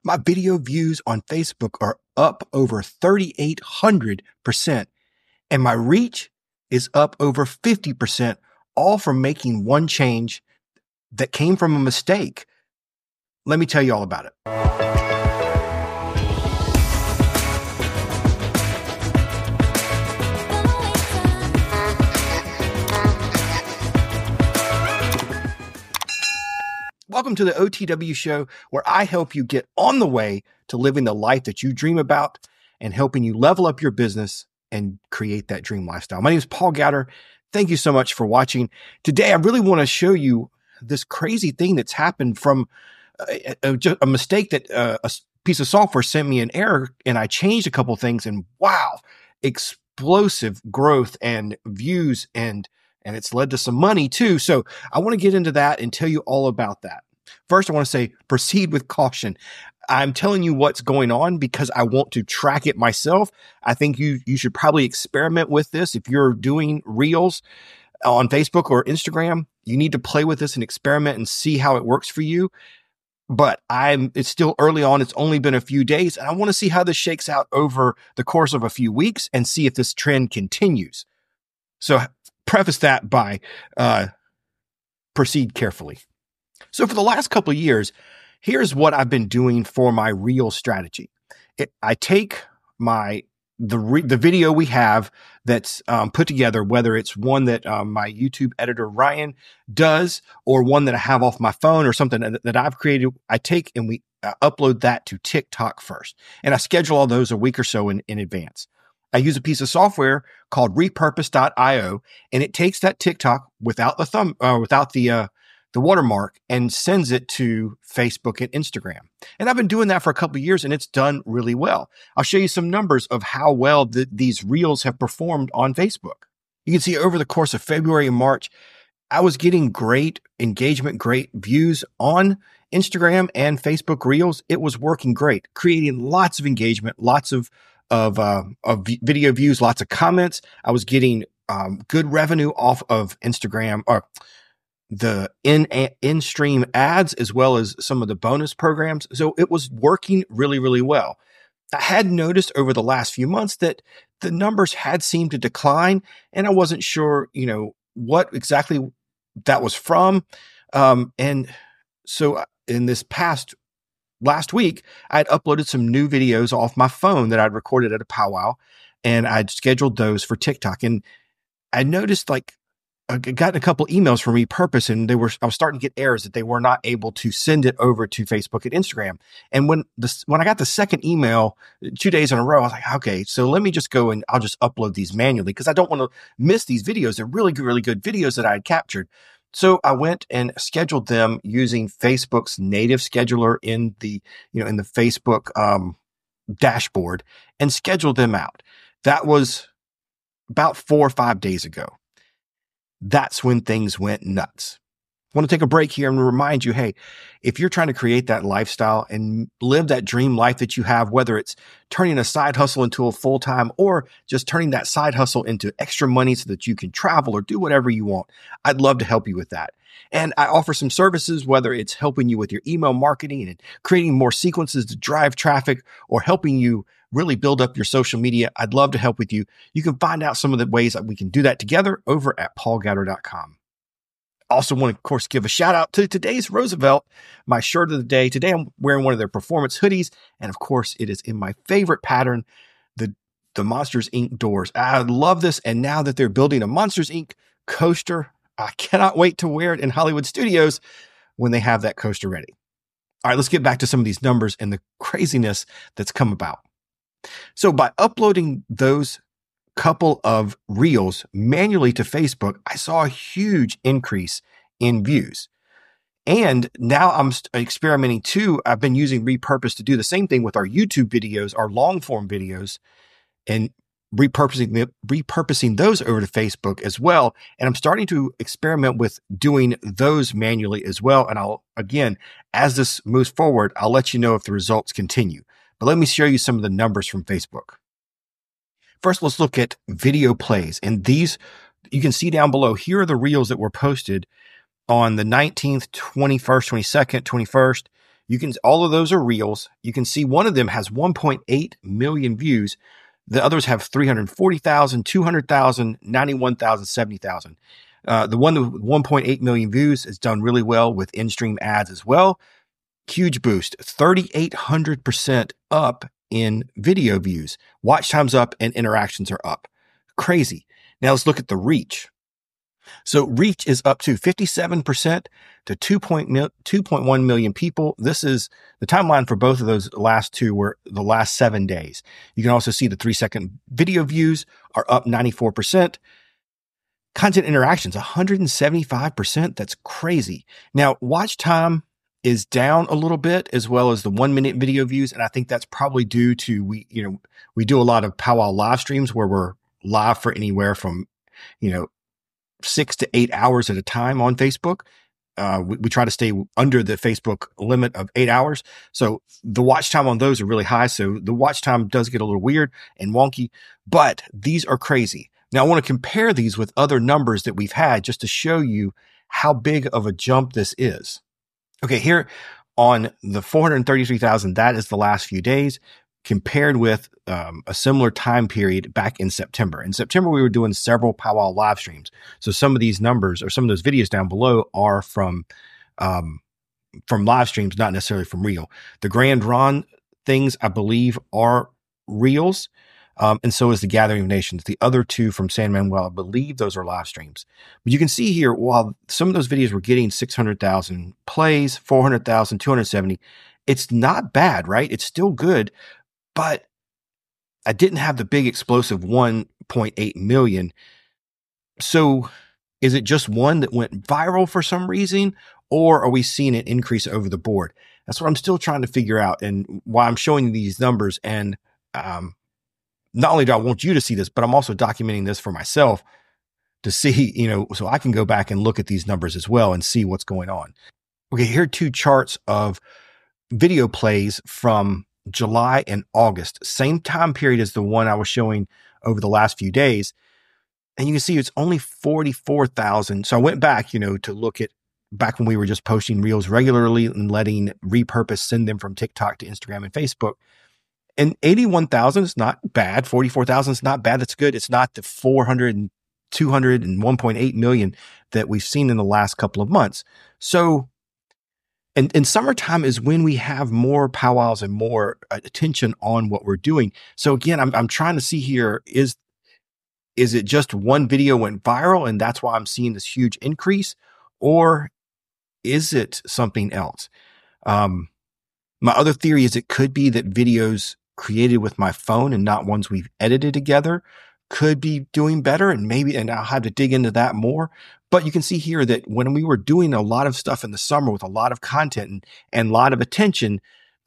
My video views on Facebook are up over 3,800%, and my reach is up over 50%, all from making one change that came from a mistake. Let me tell you all about it. Welcome to the OTW show, where I help you get on the way to living the life that you dream about and helping you level up your business and create that dream lifestyle. My name is Paul Gowder. Thank you so much for watching. Today, I really want to show you this crazy thing that's happened from a mistake that a piece of software sent me an error, and I changed a couple things, and wow, explosive growth and views, and it's led to some money too. So I want to get into that and tell you all about that. First, I want to say proceed with caution. I'm telling you what's going on because I want to track it myself. I think you should probably experiment with this. If you're doing reels on Facebook or Instagram, you need to play with this and experiment and see how it works for you. But it's still early on. It's only been a few days, and I want to see how this shakes out over the course of a few weeks and see if this trend continues. So preface that by proceed carefully. So for the last couple of years, here's what I've been doing for my reel strategy. I take the video we have that's put together, whether it's one that my YouTube editor Ryan does or one that I have off my phone or something that I've created, I take and we upload that to TikTok first. And I schedule all those a week or so in advance. I use a piece of software called repurpose.io, and it takes that TikTok without the watermark and sends it to Facebook and Instagram. And I've been doing that for a couple of years, and it's done really well. I'll show you some numbers of how well these reels have performed on Facebook. You can see over the course of February and March, I was getting great engagement, great views on Instagram and Facebook reels. It was working great, creating lots of engagement, lots of video views, lots of comments. I was getting good revenue off of Instagram or the in-stream ads, as well as some of the bonus programs. So it was working really, really well. I had noticed over the last few months that the numbers had seemed to decline, and I wasn't sure, what exactly that was from. And so in this last week, I'd uploaded some new videos off my phone that I'd recorded at a powwow, and I'd scheduled those for TikTok. And I noticed I got a couple emails from Repurpose, and I was starting to get errors that they were not able to send it over to Facebook and Instagram. And when I got the second email 2 days in a row, I was like, okay, so let me just go and I'll just upload these manually because I don't want to miss these videos. They're really, really good videos that I had captured. So I went and scheduled them using Facebook's native scheduler in the Facebook dashboard and scheduled them out. That was about 4 or 5 days ago. That's when things went nuts. I want to take a break here and remind you, hey, if you're trying to create that lifestyle and live that dream life that you have, whether it's turning a side hustle into a full-time or just turning that side hustle into extra money so that you can travel or do whatever you want, I'd love to help you with that. And I offer some services, whether it's helping you with your email marketing and creating more sequences to drive traffic or helping you really build up your social media. I'd love to help with you. You can find out some of the ways that we can do that together over at paulgowder.com. Also want to, of course, give a shout out to today's Roosevelt, my shirt of the day. Today, I'm wearing one of their performance hoodies. And of course, it is in my favorite pattern, the Monsters, Inc. doors. I love this. And now that they're building a Monsters, Inc. coaster, I cannot wait to wear it in Hollywood Studios when they have that coaster ready. All right, let's get back to some of these numbers and the craziness that's come about. So by uploading those couple of reels manually to Facebook, I saw a huge increase in views. And now I'm experimenting too. I've been using Repurpose to do the same thing with our YouTube videos, our long form videos, and repurposing those over to Facebook as well. And I'm starting to experiment with doing those manually as well. And again, as this moves forward, I'll let you know if the results continue. But let me show you some of the numbers from Facebook. First, let's look at video plays. And these, you can see down below, here are the reels that were posted on the 19th, 21st, 22nd, 21st, all of those are reels. You can see one of them has 1.8 million views. The others have 340,000, 200,000, 91,000, 70,000. The one with 1.8 million views has done really well with in-stream ads as well. Huge boost, 3,800% up in video views. Watch time's up and interactions are up. Crazy. Now let's look at the reach. So reach is up to 57% to 2.1 million people. This is the timeline for both of those last two were the last 7 days. You can also see the 3-second video views are up 94%. Content interactions, 175%. That's crazy. Now, watch time is down a little bit, as well as the 1-minute video views. And I think that's probably due to, we do a lot of powwow live streams where we're live for anywhere from, 6 to 8 hours at a time on Facebook. We try to stay under the Facebook limit of 8 hours. So the watch time on those are really high. So the watch time does get a little weird and wonky, but these are crazy. Now I want to compare these with other numbers that we've had just to show you how big of a jump this is. Okay, here on the 433,000, that is the last few days compared with a similar time period back in September. In September, we were doing several powwow live streams. So some of these numbers or some of those videos down below are from live streams, not necessarily from reel. The Grand Ron things, I believe, are reels. And so is the Gathering of Nations. The other two from San Manuel, I believe those are live streams. But you can see here, while some of those videos were getting 600,000 plays, 400,000, 270, it's not bad, right? It's still good, but I didn't have the big explosive 1.8 million. So is it just one that went viral for some reason, or are we seeing an increase over the board? That's what I'm still trying to figure out, and why I'm showing you these numbers. And not only do I want you to see this, but I'm also documenting this for myself to see, so I can go back and look at these numbers as well and see what's going on. Okay, here are two charts of video plays from July and August, same time period as the one I was showing over the last few days. And you can see it's only 44,000. So I went back, to look at back when we were just posting reels regularly and letting Repurpose send them from TikTok to Instagram and Facebook. And 81,000 is not bad. 44,000 is not bad. That's good. It's not the 400 and 200 and 1.8 million that we've seen in the last couple of months. So, and summertime is when we have more powwows and more attention on what we're doing. So again, I'm trying to see here, is it just one video went viral and that's why I'm seeing this huge increase, or is it something else? My other theory is it could be that videos created with my phone and not ones we've edited together could be doing better, and I'll have to dig into that more. But you can see here that when we were doing a lot of stuff in the summer with a lot of content and a lot of attention,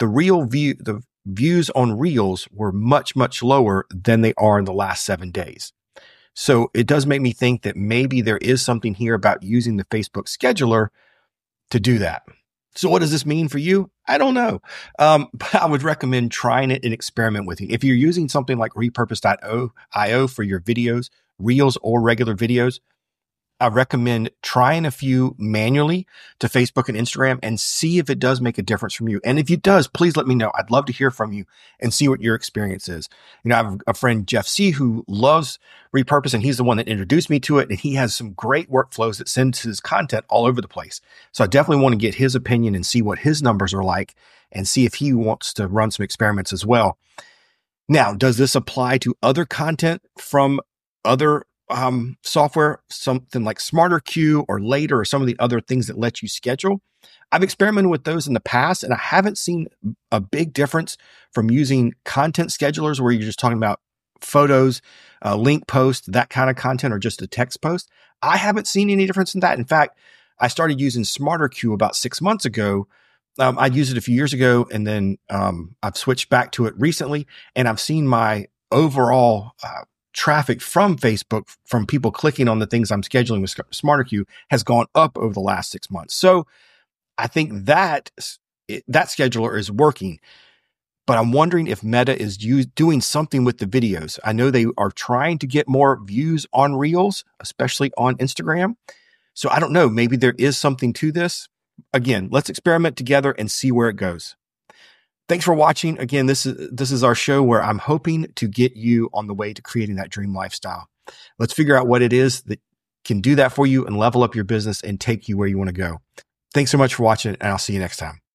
the views on reels were much, much lower than they are in the last 7 days. So it does make me think that maybe there is something here about using the Facebook scheduler to do that. So what does this mean for you? I don't know. But I would recommend trying it and experiment with it. If you're using something like repurpose.io for your videos, reels or regular videos, I recommend trying a few manually to Facebook and Instagram and see if it does make a difference from you. And if it does, please let me know. I'd love to hear from you and see what your experience is. I have a friend, Jeff C., who loves Repurpose, and he's the one that introduced me to it. And he has some great workflows that sends his content all over the place. So I definitely want to get his opinion and see what his numbers are like and see if he wants to run some experiments as well. Now, does this apply to other content from other software, something like SmarterQueue or Later or some of the other things that let you schedule? I've experimented with those in the past, and I haven't seen a big difference from using content schedulers where you're just talking about photos, link post, that kind of content, or just a text post. I haven't seen any difference in that. In fact, I started using SmarterQueue about 6 months ago. I used it a few years ago, and then I've switched back to it recently, and I've seen my overall traffic from Facebook, from people clicking on the things I'm scheduling with SmarterQueue, has gone up over the last 6 months. So I think that scheduler is working, but I'm wondering if Meta is doing something with the videos. I know they are trying to get more views on Reels, especially on Instagram. So I don't know, maybe there is something to this. again, let's experiment together and see where it goes. Thanks for watching. Again, this is our show where I'm hoping to get you on the way to creating that dream lifestyle. Let's figure out what it is that can do that for you and level up your business and take you where you want to go. Thanks so much for watching, and I'll see you next time.